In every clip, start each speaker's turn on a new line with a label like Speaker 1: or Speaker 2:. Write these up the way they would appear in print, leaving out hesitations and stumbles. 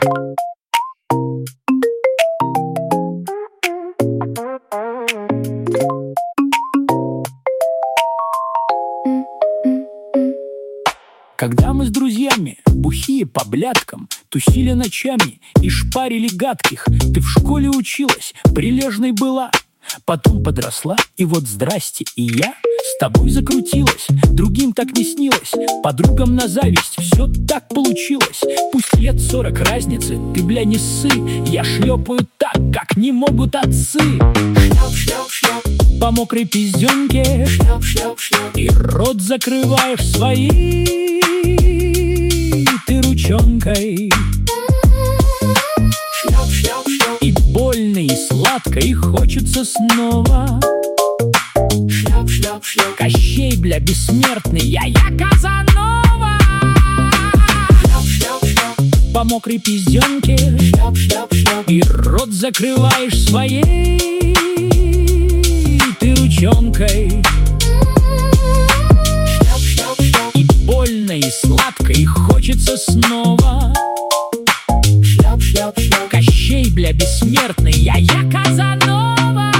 Speaker 1: Когда мы с друзьями, бухие по блядкам, тусили ночами и шпарили гадких, ты в школе училась, прилежной была, потом подросла, и вот здрасте, и я с тобой закрутилась. Другим так не снилось, подругам на зависть, все так получилось. Пусть лет 40 разницы, ты, бля, не ссы, я шлепаю так, как не могут отцы. Шлеп-шлеп-шлеп по мокрой пизденке, шлеп-шлеп-шлеп, и рот закрываешь своей ты ручонкой. Шлеп-шлеп-шлеп, и больно, и сладко, и хочется снова. Шлеп-шлеп-шлеп, Кощей, бля, бессмертный, я Казанова. Шлеп-шлеп-шлеп, по мокрой пизденке, шлеп-шлеп-шлеп, и рот закрываешь своей ты ручонкой. И больно, и сладко, и хочется снова. Шлеп-шлеп-шлеп, Кощей, бля, бессмертный, я Казанова.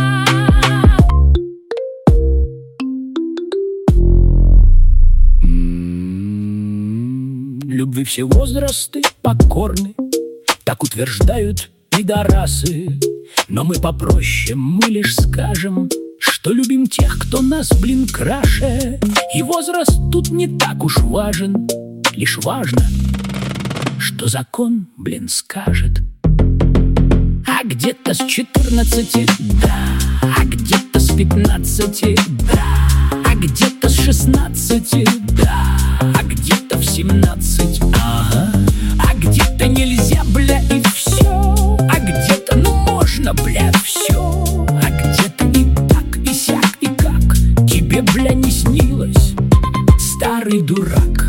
Speaker 1: Любви все возрасты покорны, так утверждают пидорасы. Но мы попроще, мы лишь скажем, что любим тех, кто нас, блин, краше. И возраст тут не так уж важен, лишь важно, что закон, блин, скажет. А где-то с 14, да, а где-то с 15, да, а где-то с 16, да, а где-то в 17, ага. А где-то нельзя, бля, и все, а где-то, ну, можно, бля, все. А где-то и так, и сяк, и как тебе, бля, не снилось, старый дурак.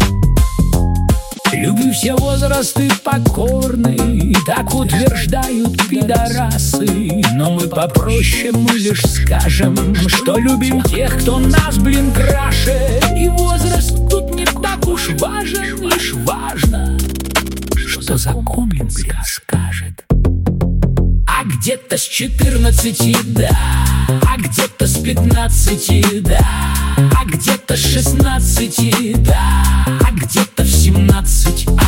Speaker 1: Любви все возрасты покорны, так утверждают пидорасы. Но мы попроще, мы лишь скажем, что любим тех, кто нас, блин, краше. И возраст тут не так уж важен, лишь важно, что закон, блин, скажет. А где-то с 14, да, а где-то с 15, да, а где-то с 16, да, а где-то в 17,